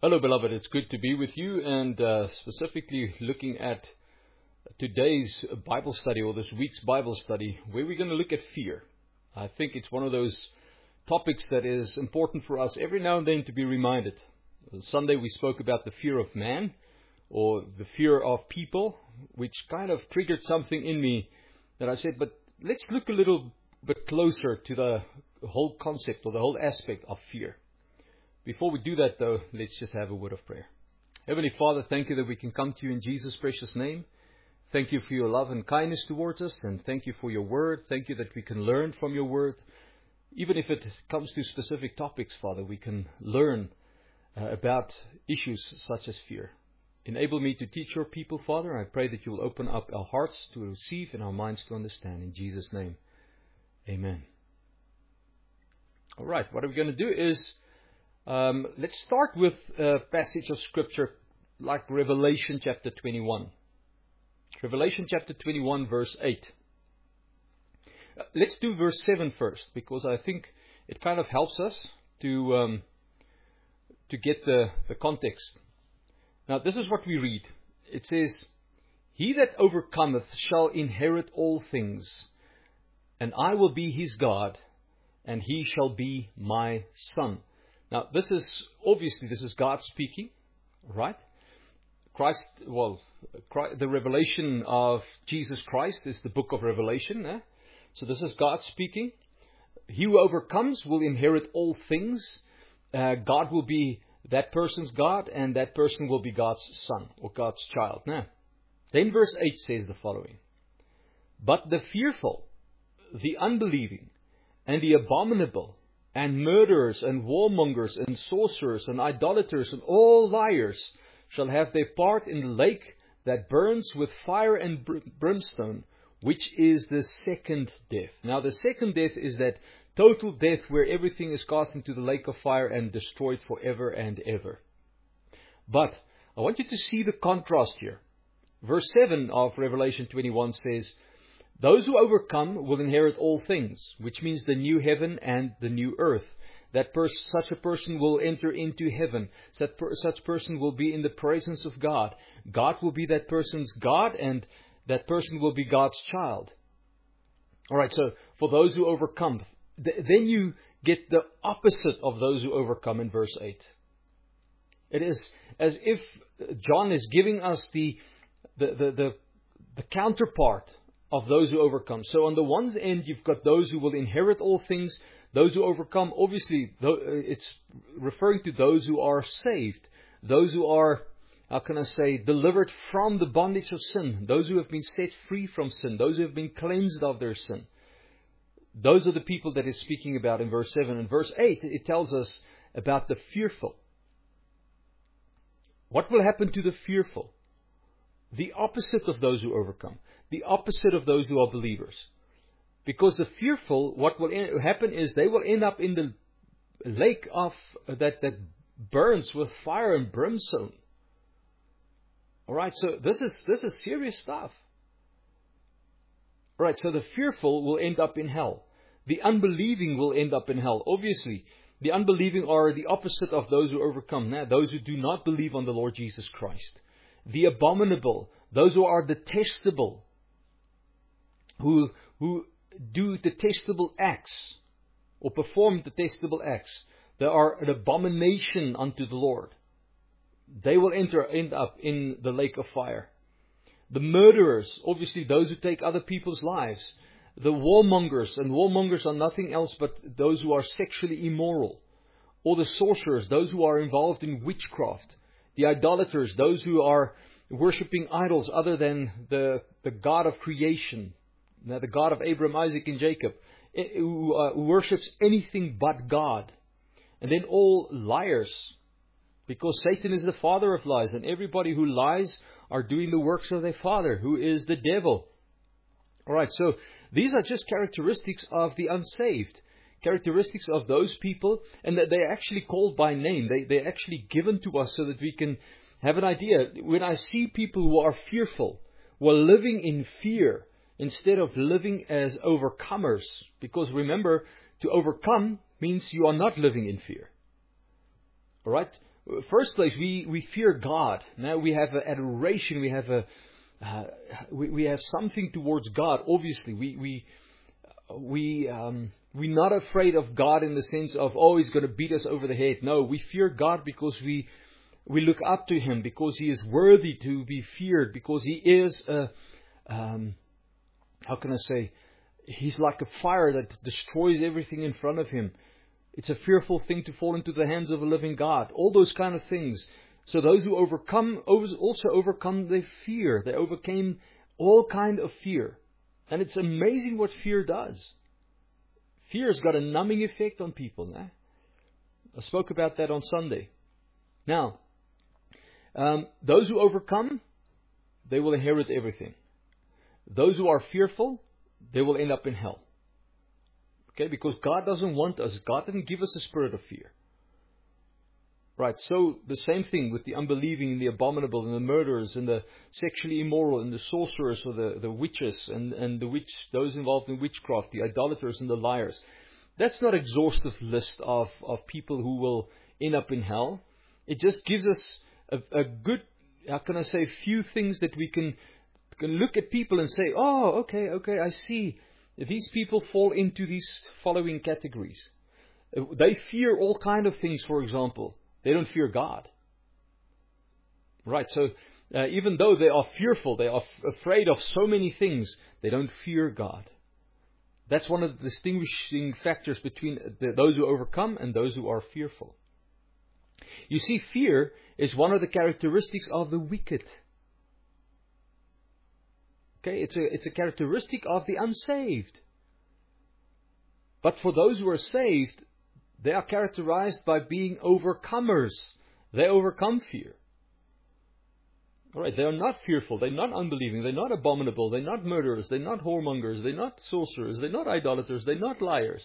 Hello, beloved. It's good to be with you, and specifically looking at today's Bible study, or this week's Bible study, where we're going to look at fear. I think it's one of those topics that is important for us every now and then to be reminded. Sunday we spoke about the fear of man, or the fear of people, which kind of triggered something in me that I said, but let's look a little bit closer to the whole concept or the whole aspect of fear. Before we do that, though, let's just have a word of prayer. Heavenly Father, thank you that we can come to you in Jesus' precious name. Thank you for your love and kindness towards us, and thank you for your word. Thank you that we can learn from your word. Even if it comes to specific topics, Father, we can learn about issues such as fear. Enable me to teach your people, Father. I pray that you will open up our hearts to receive and our minds to understand. In Jesus' name, amen. All right, what we're going to do is let's start with a passage of Scripture like Revelation chapter 21. Revelation chapter 21, verse 8. Let's do verse 7 first, because I think it kind of helps us to get the context. Now, this is what we read. It says, "He that overcometh shall inherit all things, and I will be his God, and he shall be my son." Now, this is God speaking, right? The revelation of Jesus Christ is the book of Revelation. So this is God speaking. He who overcomes will inherit all things. God will be that person's God, and that person will be God's son or God's child. Then verse 8 says the following: "But the fearful, the unbelieving, and the abominable, and murderers, and warmongers, and sorcerers, and idolaters, and all liars shall have their part in the lake that burns with fire and brimstone, which is the second death." Now, the second death is that total death where everything is cast into the lake of fire and destroyed forever and ever. But I want you to see the contrast here. Verse 7 of Revelation 21 says, "Those who overcome will inherit all things," which means the new heaven and the new earth. Such a person will enter into heaven. Such person will be in the presence of God. God will be that person's God, and that person will be God's child. All right, so for those who overcome, then you get the opposite of those who overcome in verse 8. It is as if John is giving us the counterpart of those who overcome. So on the one end, you've got those who will inherit all things. Those who overcome, obviously, it's referring to those who are saved. Those who are, delivered from the bondage of sin. Those who have been set free from sin. Those who have been cleansed of their sin. Those are the people that he's speaking about in verse 7. In verse 8, it tells us about the fearful. What will happen to the fearful? The opposite of those who overcome. The opposite of those who are believers. Because the fearful, what will happen is they will end up in the lake of that burns with fire and brimstone. All right, so this is serious stuff. All right, so the fearful will end up in hell. The unbelieving will end up in hell. Obviously, the unbelieving are the opposite of those who overcome. Now, those who do not believe on the Lord Jesus Christ. The abominable, those who are detestable, who do detestable acts or perform detestable acts. They are an abomination unto the Lord. They will end up in the lake of fire. The murderers, obviously those who take other people's lives. The warmongers, and warmongers are nothing else but those who are sexually immoral. Or the sorcerers, those who are involved in witchcraft. The idolaters, those who are worshipping idols other than the God of creation. Now, the God of Abraham, Isaac, and Jacob, who worships anything but God. And then all liars, because Satan is the father of lies, and everybody who lies are doing the works of their father, who is the devil. All right, so these are just characteristics of the unsaved, characteristics of those people, and that they're actually called by name. They're actually given to us so that we can have an idea. When I see people who are fearful, who are living in fear, instead of living as overcomers. Because remember, to overcome means you are not living in fear. All right? First place, we fear God. Now we have an adoration. We have we have something towards God. Obviously, we're not afraid of God in the sense of, oh, He's going to beat us over the head. No, we fear God because we look up to Him, because He is worthy to be feared, because He is how can I say? He's like a fire that destroys everything in front of Him. It's a fearful thing to fall into the hands of a living God. All those kind of things. So those who overcome also overcome their fear. They overcame all kind of fear. And it's amazing what fear does. Fear has got a numbing effect on people. I spoke about that on Sunday. Now, those who overcome, they will inherit everything. Those who are fearful, they will end up in hell. Okay, because God doesn't want us. God didn't give us a spirit of fear. Right, so the same thing with the unbelieving and the abominable and the murderers and the sexually immoral and the sorcerers or the witches and those involved in witchcraft, the idolaters and the liars. That's not an exhaustive list of people who will end up in hell. It just gives us a good, how can I say, few things that we can look at people and say, oh, okay, I see. These people fall into these following categories. They fear all kind of things, for example. They don't fear God. Right, so even though they are fearful, they are afraid of so many things, they don't fear God. That's one of the distinguishing factors between those who overcome and those who are fearful. You see, fear is one of the characteristics of the wicked. Okay, it's a characteristic of the unsaved. But for those who are saved, they are characterized by being overcomers. They overcome fear. Alright, they are not fearful, they're not unbelieving, they're not abominable, they're not murderers, they're not whoremongers, they're not sorcerers, they're not idolaters, they're not liars.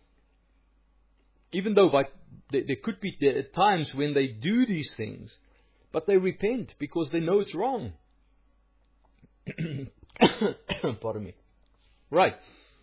Even though there could be times when they do these things, but they repent because they know it's wrong. Pardon me. Right.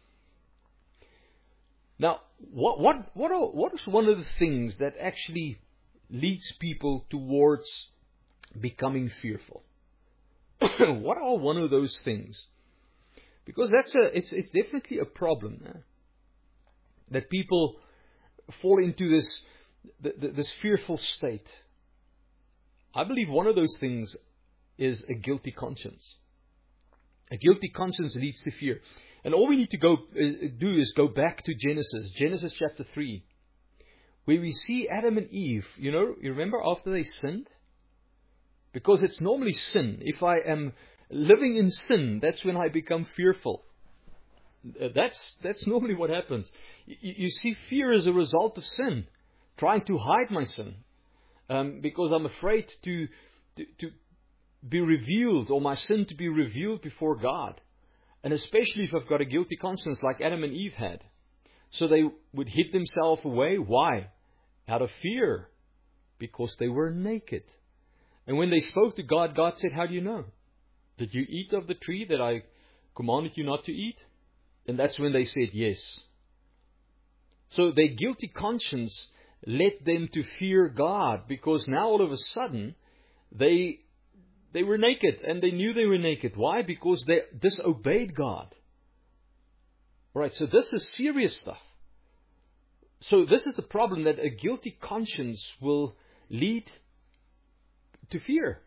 Now, what is one of the things that actually leads people towards becoming fearful? What are one of those things? Because it's definitely a problem that people fall into this fearful state. I believe one of those things is a guilty conscience. A guilty conscience leads to fear. And all we need to do is go back to Genesis chapter 3, where we see Adam and Eve. You remember after they sinned? Because it's normally sin. If I am living in sin, that's when I become fearful. That's normally what happens. You see, fear is a result of sin, trying to hide my sin, because I'm afraid to be revealed, or my sin to be revealed before God. And especially if I've got a guilty conscience like Adam and Eve had. So they would hid themselves away. Why? Out of fear. Because they were naked. And when they spoke to God, God said, how do you know? Did you eat of the tree that I commanded you not to eat? And that's when they said yes. So their guilty conscience led them to fear God. Because now all of a sudden, they were naked, and they knew they were naked. Why? Because they disobeyed God. Right, so this is serious stuff. So this is the problem, that a guilty conscience will lead to fear.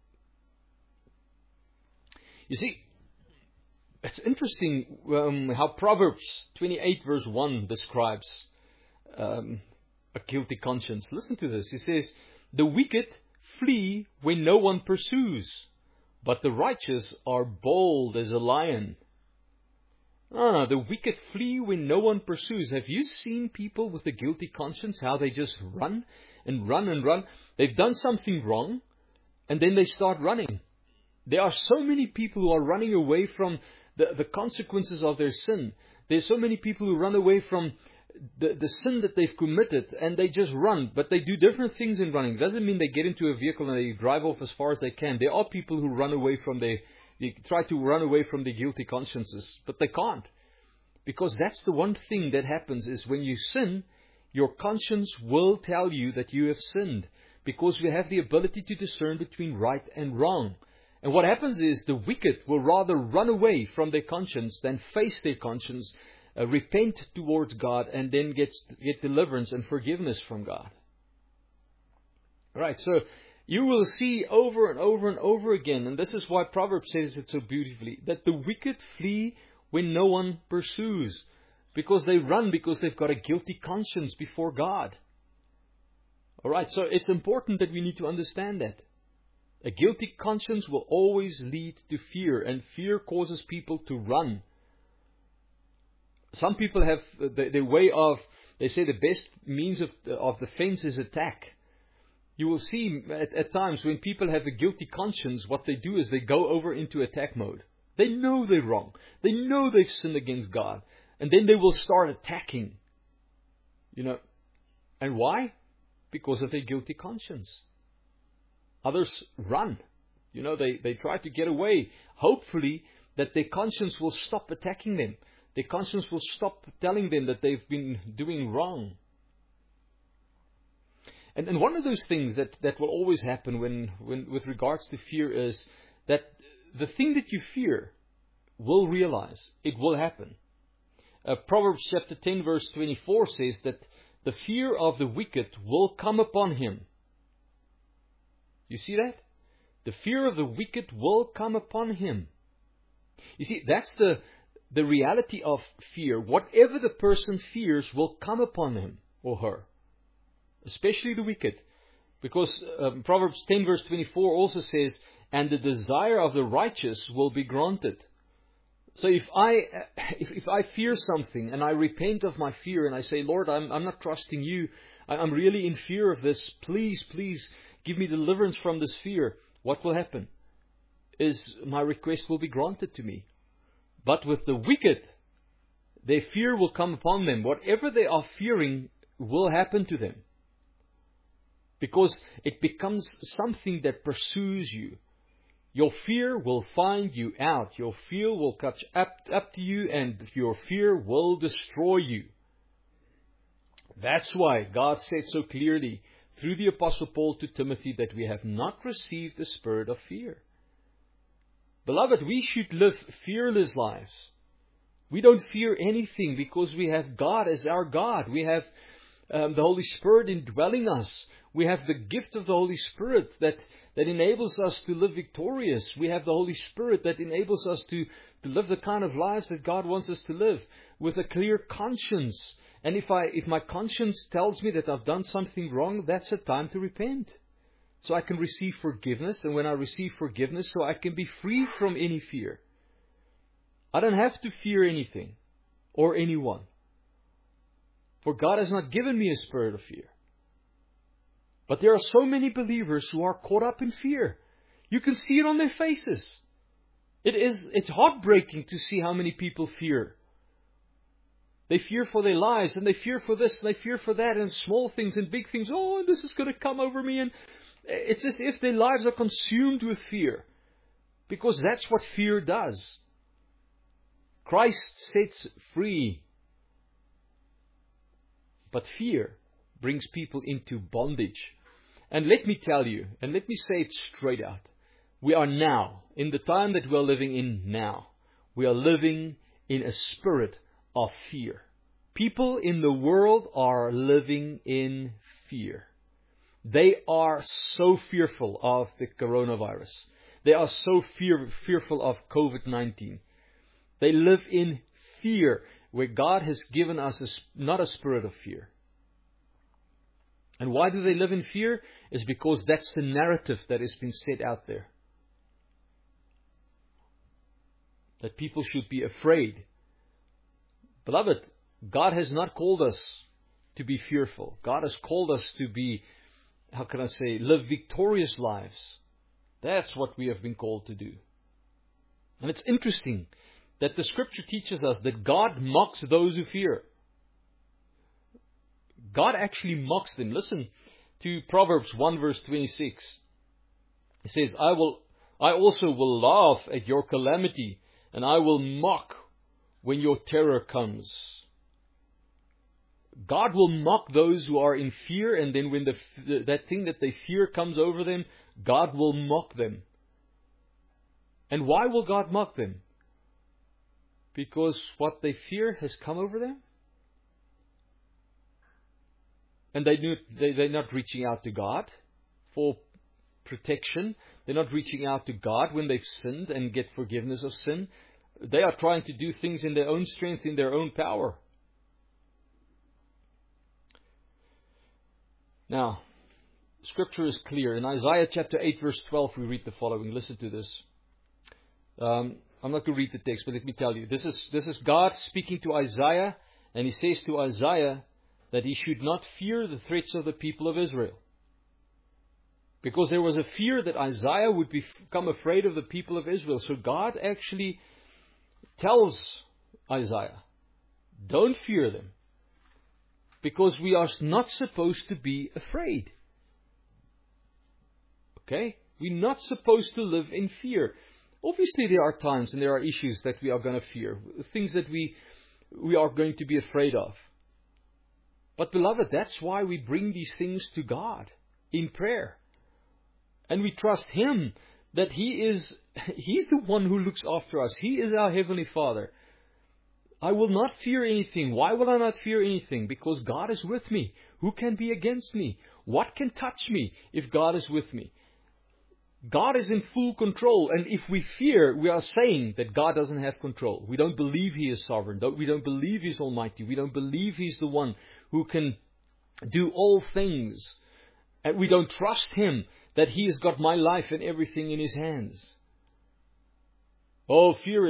You see, it's interesting how Proverbs 28 verse 1 describes a guilty conscience. Listen to this. It says, the wicked flee when no one pursues, but the righteous are bold as a lion. The wicked flee when no one pursues. Have you seen people with a guilty conscience, how they just run and run and run? They've done something wrong, and then they start running. There are so many people who are running away from the consequences of their sin. There's so many people who run away from the sin that they've committed, and they just run, but they do different things in running. Doesn't mean they get into a vehicle and they drive off as far as they can. There are people who run away from they try to run away from their guilty consciences, but they can't. Because that's the one thing that happens, is when you sin, your conscience will tell you that you have sinned. because we have the ability to discern between right and wrong. And what happens is the wicked will rather run away from their conscience than face their conscience, repent towards God, and then get deliverance and forgiveness from God. Right, so you will see over and over and over again, and this is why Proverbs says it so beautifully, that the wicked flee when no one pursues. Because they run because they've got a guilty conscience before God. Alright, so it's important that we need to understand that. A guilty conscience will always lead to fear, and fear causes people to run. Some people have their way of, they say the best means of defense is attack. You will see at times when people have a guilty conscience, what they do is they go over into attack mode. They know they're wrong. They know they've sinned against God. And then they will start attacking. And why? Because of their guilty conscience. Others run. They try to get away. Hopefully that their conscience will stop attacking them. Their conscience will stop telling them that they've been doing wrong. And one of those things that will always happen when with regards to fear is that the thing that you fear will realize. It will happen. Proverbs chapter 10 verse 24 says that the fear of the wicked will come upon him. You see that? The fear of the wicked will come upon him. You see, that's the reality of fear. Whatever the person fears will come upon him or her. Especially the wicked. Because Proverbs 10 verse 24 also says, and the desire of the righteous will be granted. So if I fear something and I repent of my fear and I say, Lord, I'm not trusting you. I'm really in fear of this. Please give me deliverance from this fear. What will happen is my request will be granted to me. But with the wicked, their fear will come upon them. Whatever they are fearing will happen to them. Because it becomes something that pursues you. Your fear will find you out. Your fear will catch up to you, and your fear will destroy you. That's why God said so clearly through the Apostle Paul to Timothy that we have not received the spirit of fear. Beloved, we should live fearless lives. We don't fear anything because we have God as our God. We have the Holy Spirit indwelling us. We have the gift of the Holy Spirit that enables us to live victorious. We have the Holy Spirit that enables us to live the kind of lives that God wants us to live with a clear conscience. And if my conscience tells me that I've done something wrong, that's a time to repent. So I can receive forgiveness, and when I receive forgiveness, so I can be free from any fear. I don't have to fear anything or anyone. For God has not given me a spirit of fear. But there are so many believers who are caught up in fear. You can see it on their faces. It's heartbreaking to see how many people fear. They fear for their lives, and they fear for this, and they fear for that, and small things and big things. Oh, this is going to come over me. And it's as if their lives are consumed with fear. Because that's what fear does. Christ sets free. But fear brings people into bondage. And let me tell you, and let me say it straight out. We are now, in the time that we are living in now, we are living in a spirit of fear. People in the world are living in fear. They are so fearful of the coronavirus. They are so fearful of COVID-19. They live in fear, where God has given us not a spirit of fear. And why do they live in fear? It's because that's the narrative that has been set out there. That people should be afraid. Beloved, God has not called us to be fearful. God has called us to be, live victorious lives. That's what we have been called to do. And it's interesting that the Scripture teaches us that God mocks those who fear. God actually mocks them. Listen to Proverbs 1 verse 26. It says, I also will laugh at your calamity, and I will mock when your terror comes. God will mock those who are in fear, and then when that thing that they fear comes over them, God will mock them. And why will God mock them? Because what they fear has come over them. And they're not reaching out to God for protection. They're not reaching out to God when they've sinned and get forgiveness of sin. They are trying to do things in their own strength, in their own power. Now, Scripture is clear. In Isaiah chapter 8 verse 12 we read the following. Listen to this. I'm not going to read the text, but let me tell you. This is God speaking to Isaiah, and He says to Isaiah that he should not fear the threats of the people of Israel. Because there was a fear that Isaiah would become afraid of the people of Israel. So God actually tells Isaiah, don't fear them. Because we are not supposed to be afraid. Okay? We're not supposed to live in fear. Obviously there are times and there are issues that we are going to fear. Things that we are going to be afraid of. But beloved, that's why we bring these things to God in prayer. And we trust Him that He's the one who looks after us. He is our Heavenly Father. I will not fear anything. Why will I not fear anything? Because God is with me. Who can be against me? What can touch me if God is with me? God is in full control. And if we fear, we are saying that God doesn't have control. We don't believe He is sovereign. We don't believe He's almighty. We don't believe He's the one who can do all things. And we don't trust Him that He has got my life and everything in His hands. Oh, fear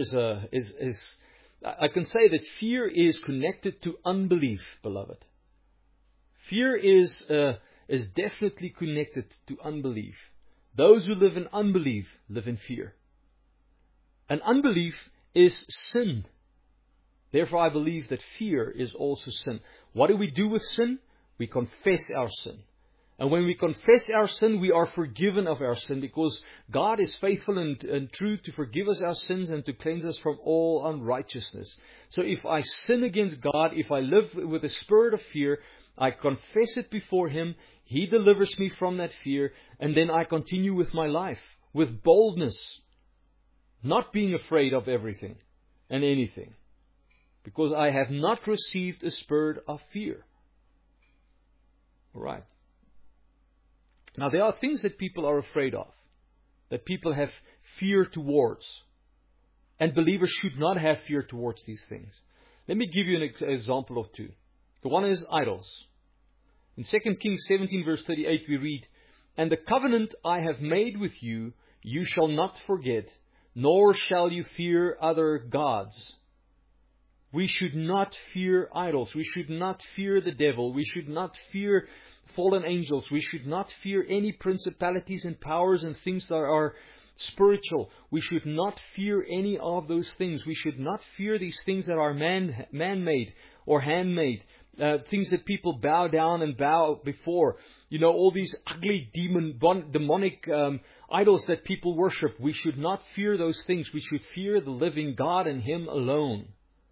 I can say that fear is connected to unbelief, beloved. Fear is definitely connected to unbelief. Those who live in unbelief live in fear. And unbelief is sin. Therefore, I believe that fear is also sin. What do we do with sin? We confess our sin. And when we confess our sin, we are forgiven of our sin, because God is faithful and true to forgive us our sins and to cleanse us from all unrighteousness. So if I sin against God, if I live with a spirit of fear, I confess it before Him. He delivers me from that fear, and then I continue with my life with boldness, not being afraid of everything and anything, because I have not received a spirit of fear. All right. Now, there are things that people are afraid of, that people have fear towards. And believers should not have fear towards these things. Let me give you an example of two. The one is idols. In 2 Kings 17 verse 38 we read, "And the covenant I have made with you, you shall not forget, nor shall you fear other gods." We should not fear idols. We should not fear the devil. We should not fear fallen angels. We should not fear any principalities and powers and things that are spiritual. We should not fear any of those things. We should not fear these things that are man-made or handmade. Things that people bow down and bow before. You know, all these ugly demonic idols that people worship. We should not fear those things. We should fear the living God and Him alone.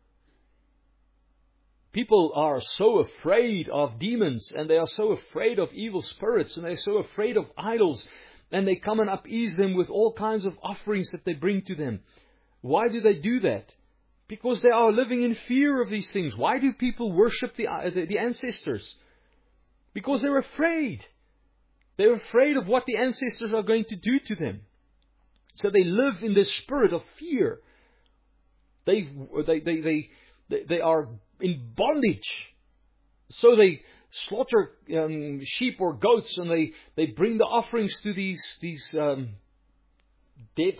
People are so afraid of demons, and they are so afraid of evil spirits, and they're so afraid of idols, and they come and appease them with all kinds of offerings that they bring to them. Why do they do that? Because they are living in fear of these things. Why do people worship the ancestors? Because they're afraid. They're afraid of what the ancestors are going to do to them. So they live in this spirit of fear. They are in bondage. So they slaughter sheep or goats, and they bring the offerings to these dead.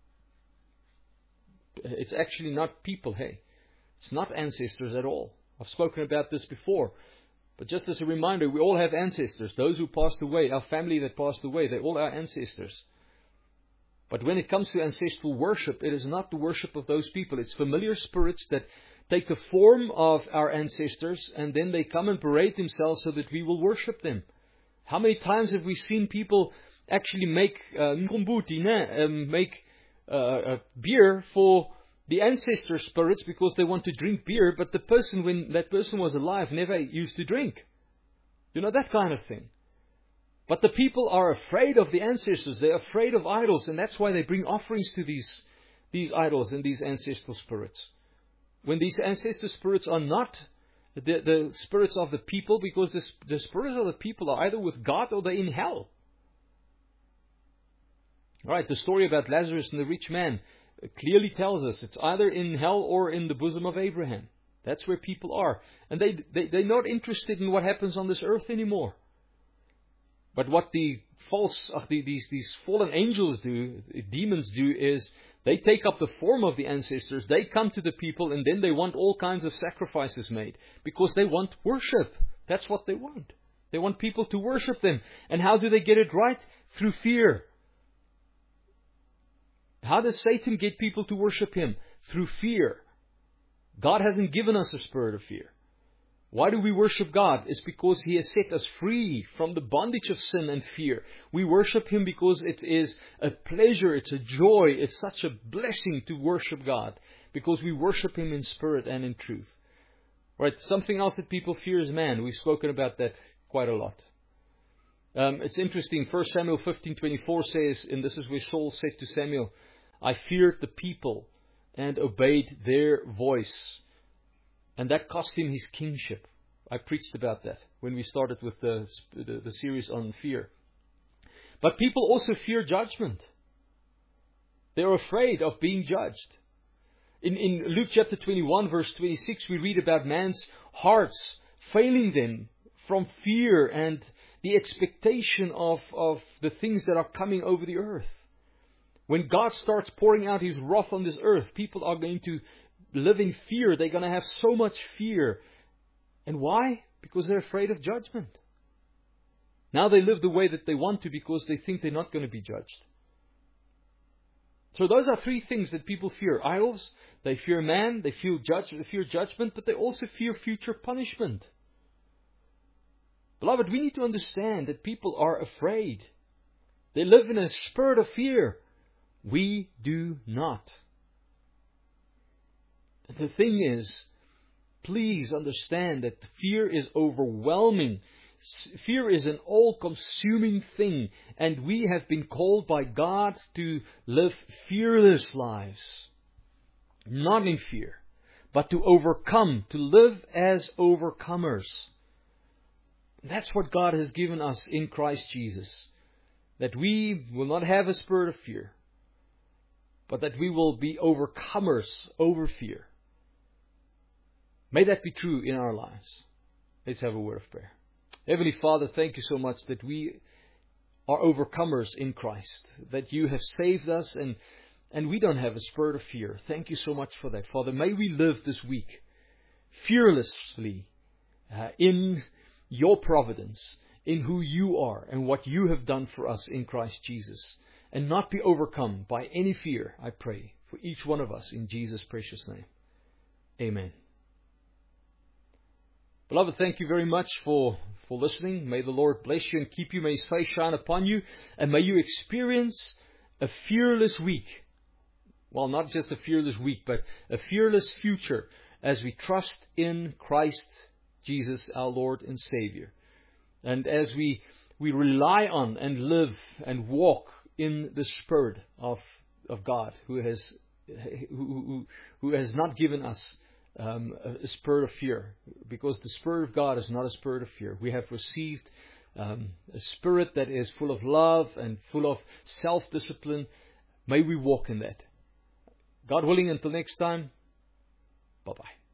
It's actually not people, hey. It's not ancestors at all. I've spoken about this before. But just as a reminder, we all have ancestors. Those who passed away, our family that passed away, they're all our ancestors. But when it comes to ancestral worship, it is not the worship of those people. It's familiar spirits that take the form of our ancestors, and then they come and parade themselves so that we will worship them. How many times have we seen people actually make beer for the ancestor spirits because they want to drink beer, but the person, when that person was alive, never used to drink. You know, that kind of thing. But the people are afraid of the ancestors. They're afraid of idols, and that's why they bring offerings to these idols and these ancestral spirits. When these ancestral spirits are not the spirits of the people, because the spirits of the people are either with God or they're in hell. All right, the story about Lazarus and the rich man clearly tells us it's either in hell or in the bosom of Abraham. That's where people are. And they're not interested in what happens on this earth anymore. But what the these fallen angels do, demons do, is they take up the form of the ancestors, they come to the people, and then they want all kinds of sacrifices made. Because they want worship. That's what they want. They want people to worship them. And how do they get it right? Through fear. How does Satan get people to worship him? Through fear. God hasn't given us a spirit of fear. Why do we worship God? It's because He has set us free from the bondage of sin and fear. We worship Him because it is a pleasure, it's a joy, it's such a blessing to worship God. Because we worship Him in spirit and in truth. Right? Something else that people fear is man. We've spoken about that quite a lot. It's interesting. 1 Samuel 15:24 says, and this is where Saul said to Samuel, I feared the people and obeyed their voice. And that cost him his kingship. I preached about that when we started with the series on fear. But people also fear judgment. They're afraid of being judged. In Luke chapter 21 verse 26 we read about man's hearts failing them from fear and the expectation of the things that are coming over the earth. When God starts pouring out His wrath on this earth, people are going to live in fear. They're going to have so much fear. And why? Because they're afraid of judgment. Now they live the way that they want to because they think they're not going to be judged. So those are three things that people fear. Idols, they fear man, they fear judgment, but they also fear future punishment. Beloved, we need to understand that people are afraid. They live in a spirit of fear. We do not. The thing is, please understand that fear is overwhelming. Fear is an all-consuming thing. And we have been called by God to live fearless lives. Not in fear, but to overcome, to live as overcomers. That's what God has given us in Christ Jesus. That we will not have a spirit of fear, but that we will be overcomers over fear. May that be true in our lives. Let's have a word of prayer. Heavenly Father, thank You so much that we are overcomers in Christ. That You have saved us and we don't have a spirit of fear. Thank You so much for that. Father, may we live this week fearlessly in Your providence, in who You are and what You have done for us in Christ Jesus. And not be overcome by any fear, I pray, for each one of us in Jesus' precious name. Amen. Beloved, thank you very much for listening. May the Lord bless you and keep you. May His face shine upon you. And may you experience a fearless week. Well, not just a fearless week, but a fearless future as we trust in Christ Jesus, our Lord and Savior. And as we rely on and live and walk in the Spirit of God, who has not given us a spirit of fear, because the Spirit of God is not a spirit of fear. We have received a spirit that is full of love and full of self-discipline. May we walk in that. God willing, until next time, bye-bye.